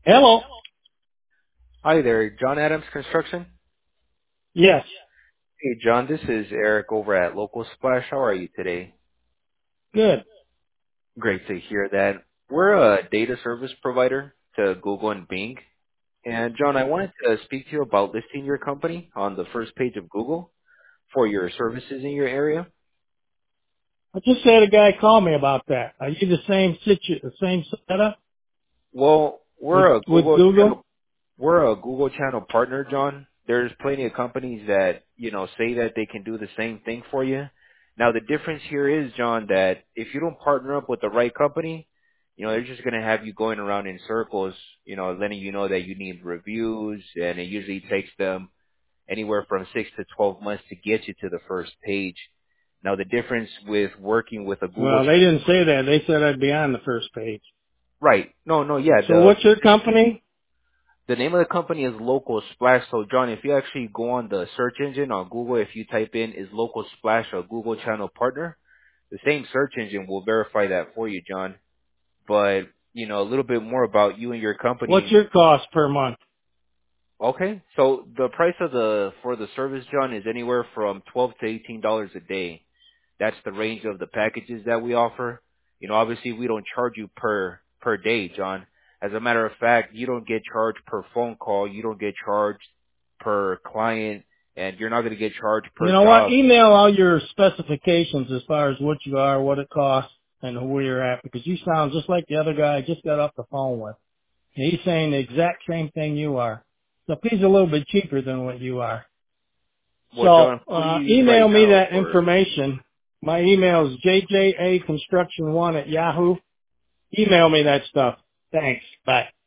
Hello. Hi there, John Adams Construction. Yes. Hey, John, this is Eric over at Local Splash. How are you today? Good. Great to hear that. We're a data service provider to Google and Bing. And John, I wanted to speak to you about listing your company on the first page of Google for your services in your area. I just had a guy call me about that. Are you the same setup Well, with Google? we're a Google Channel partner, John. There's plenty of companies that, say that they can do the same thing for you. Now, the difference here is, John, that if you don't partner up with the right company, they're just going to have you going around in circles, letting you know that you need reviews, and it usually takes them anywhere from 6 to 12 months to get you to the first page. Now, the difference with working with a Google, Well, they didn't say that. They said I'd be on the first page. right? No, yeah, So what's your company? the name of the company is Local Splash. So, John, if you actually go on the search engine on Google, if you type in "is Local Splash a Google Channel partner," the same search engine will verify that for you, John. But a little bit more about you and your What's company. your cost per month? Okay, so the price of for the service, John, is anywhere from $12 to $18 a day. That's the range of the packages that we offer. Obviously we don't charge you per day, John. As a matter of fact, you don't get charged per phone call, you don't get charged per client, and you're not going to get charged You per know what? job. Email all your specifications as far as what you are, what it costs, and where you're at, because you sound just like the other guy I just got off the phone with. And he's saying the exact same thing you are. So he's a little bit cheaper than what you are. Well, So John, who do you use right email me now that for? information. My email is jjaconstruction1 at Yahoo. Email me that stuff. Thanks. Bye.